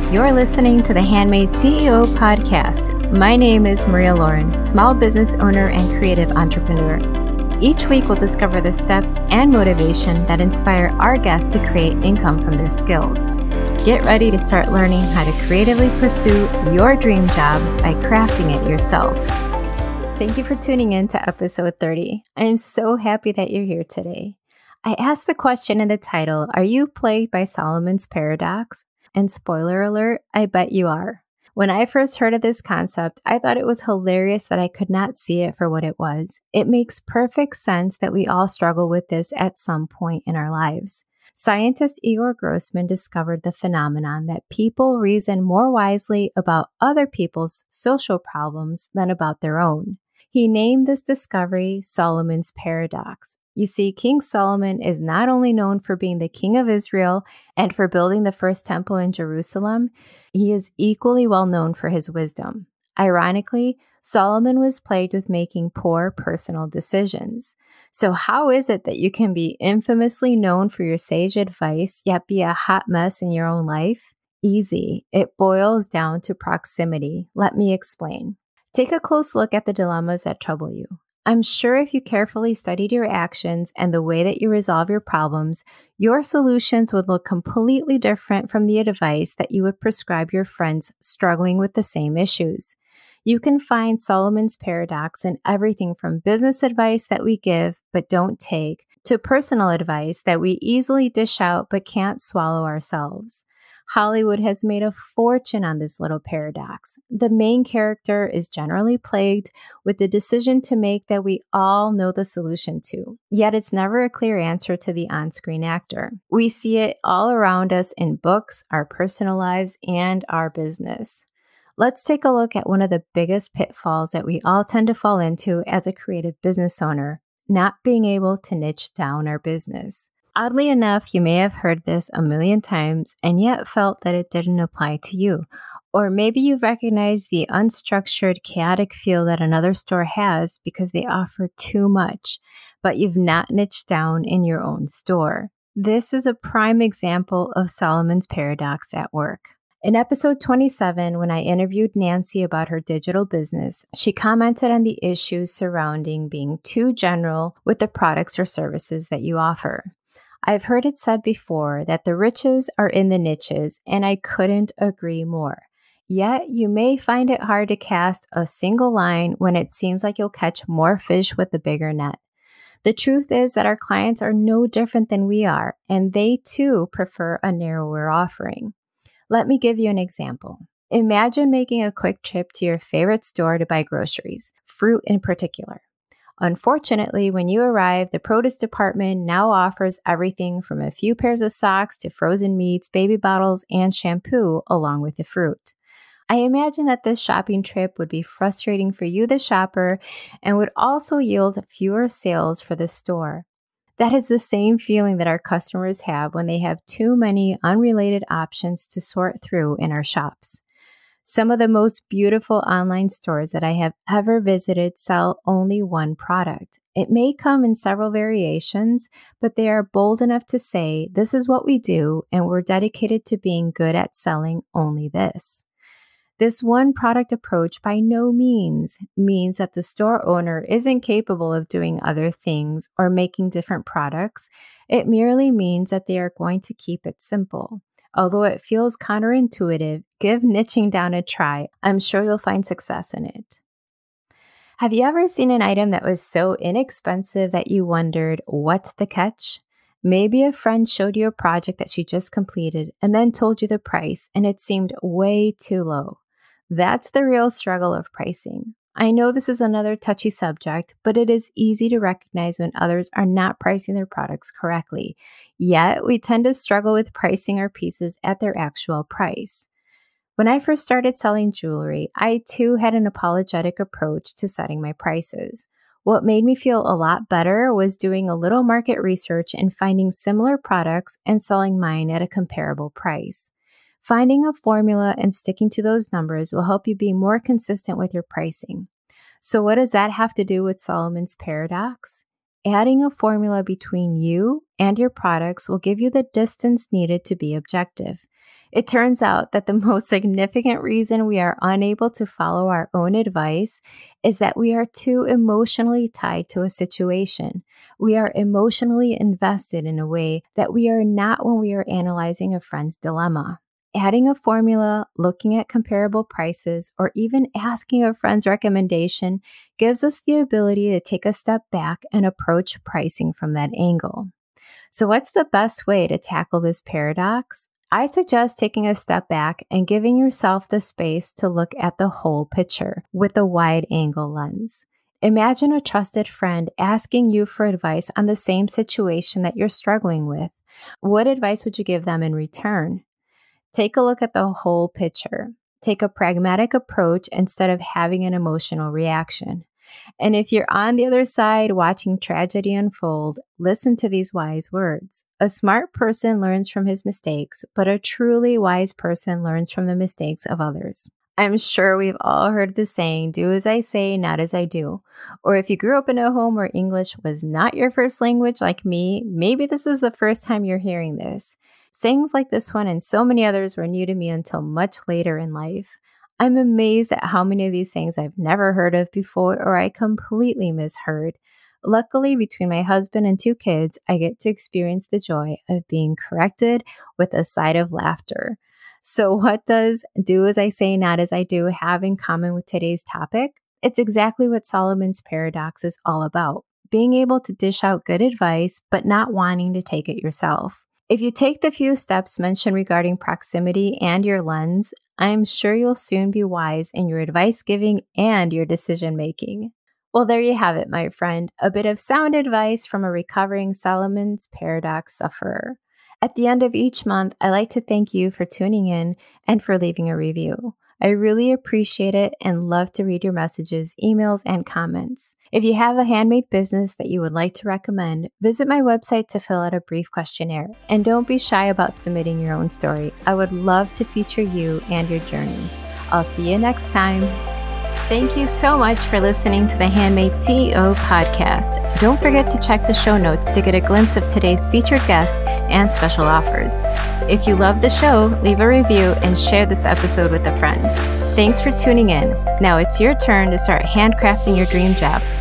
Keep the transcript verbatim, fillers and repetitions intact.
You're listening to the Handmade C E O podcast. My name is Maria Lauren, small business owner and creative entrepreneur. Each week, we'll discover the steps and motivation that inspire our guests to create income from their skills. Get ready to start learning how to creatively pursue your dream job by crafting it yourself. Thank you for tuning in to episode thirty. I am so happy that you're here today. I asked the question in the title, are you plagued by Solomon's paradox? And spoiler alert, I bet you are. When I first heard of this concept, I thought it was hilarious that I could not see it for what it was. It makes perfect sense that we all struggle with this at some point in our lives. Scientist Igor Grossman discovered the phenomenon that people reason more wisely about other people's social problems than about their own. He named this discovery Solomon's paradox. You see, King Solomon is not only known for being the king of Israel and for building the first temple in Jerusalem, he is equally well known for his wisdom. Ironically, Solomon was plagued with making poor personal decisions. So how is it that you can be infamously known for your sage advice, yet be a hot mess in your own life? Easy. It boils down to proximity. Let me explain. Take a close look at the dilemmas that trouble you. I'm sure if you carefully studied your actions and the way that you resolve your problems, your solutions would look completely different from the advice that you would prescribe your friends struggling with the same issues. You can find Solomon's paradox in everything from business advice that we give but don't take to personal advice that we easily dish out but can't swallow ourselves. Hollywood has made a fortune on this little paradox. The main character is generally plagued with the decision to make that we all know the solution to, yet it's never a clear answer to the on-screen actor. We see it all around us in books, our personal lives, and our business. Let's take a look at one of the biggest pitfalls that we all tend to fall into as a creative business owner, not being able to niche down our business. Oddly enough, you may have heard this a million times and yet felt that it didn't apply to you. Or maybe you've recognized the unstructured, chaotic feel that another store has because they offer too much, but you've not niched down in your own store. This is a prime example of Solomon's paradox at work. In episode twenty-seven, when I interviewed Nancy about her digital business, she commented on the issues surrounding being too general with the products or services that you offer. I've heard it said before that the riches are in the niches, and I couldn't agree more. Yet, you may find it hard to cast a single line when it seems like you'll catch more fish with a bigger net. The truth is that our clients are no different than we are, and they too prefer a narrower offering. Let me give you an example. Imagine making a quick trip to your favorite store to buy groceries, fruit in particular. Unfortunately, when you arrive, the produce department now offers everything from a few pairs of socks to frozen meats, baby bottles, and shampoo along with the fruit. I imagine that this shopping trip would be frustrating for you, the shopper, and would also yield fewer sales for the store. That is the same feeling that our customers have when they have too many unrelated options to sort through in our shops. Some of the most beautiful online stores that I have ever visited sell only one product. It may come in several variations, but they are bold enough to say, this is what we do, and we're dedicated to being good at selling only this. This one product approach by no means means that the store owner isn't capable of doing other things or making different products. It merely means that they are going to keep it simple. Although it feels counterintuitive, give niching down a try. I'm sure you'll find success in it. Have you ever seen an item that was so inexpensive that you wondered, what's the catch? Maybe a friend showed you a project that she just completed and then told you the price, and it seemed way too low. That's the real struggle of pricing. I know this is another touchy subject, but it is easy to recognize when others are not pricing their products correctly. Yet, we tend to struggle with pricing our pieces at their actual price. When I first started selling jewelry, I too had an apologetic approach to setting my prices. What made me feel a lot better was doing a little market research and finding similar products and selling mine at a comparable price. Finding a formula and sticking to those numbers will help you be more consistent with your pricing. So what does that have to do with Solomon's paradox? Adding a formula between you and your products will give you the distance needed to be objective. It turns out that the most significant reason we are unable to follow our own advice is that we are too emotionally tied to a situation. We are emotionally invested in a way that we are not when we are analyzing a friend's dilemma. Adding a formula, looking at comparable prices, or even asking a friend's recommendation gives us the ability to take a step back and approach pricing from that angle. So what's the best way to tackle this paradox? I suggest taking a step back and giving yourself the space to look at the whole picture with a wide-angle lens. Imagine a trusted friend asking you for advice on the same situation that you're struggling with. What advice would you give them in return? Take a look at the whole picture. Take a pragmatic approach instead of having an emotional reaction. And if you're on the other side watching tragedy unfold, listen to these wise words. A smart person learns from his mistakes, but a truly wise person learns from the mistakes of others. I'm sure we've all heard the saying, do as I say, not as I do. Or if you grew up in a home where English was not your first language like me, maybe this is the first time you're hearing this. Sayings like this one and so many others were new to me until much later in life. I'm amazed at how many of these things I've never heard of before or I completely misheard. Luckily, between my husband and two kids, I get to experience the joy of being corrected with a side of laughter. So what does do as I say, not as I do have in common with today's topic? It's exactly what Solomon's paradox is all about. Being able to dish out good advice, but not wanting to take it yourself. If you take the few steps mentioned regarding proximity and your lens, I'm sure you'll soon be wise in your advice giving and your decision making. Well, there you have it, my friend, a bit of sound advice from a recovering Solomon's paradox sufferer. At the end of each month, I like to thank you for tuning in and for leaving a review. I really appreciate it and love to read your messages, emails, and comments. If you have a handmade business that you would like to recommend, visit my website to fill out a brief questionnaire. And don't be shy about submitting your own story. I would love to feature you and your journey. I'll see you next time. Thank you so much for listening to the Handmade C E O podcast. Don't forget to check the show notes to get a glimpse of today's featured guest and special offers. If you love the show, leave a review and share this episode with a friend. Thanks for tuning in. Now it's your turn to start handcrafting your dream job.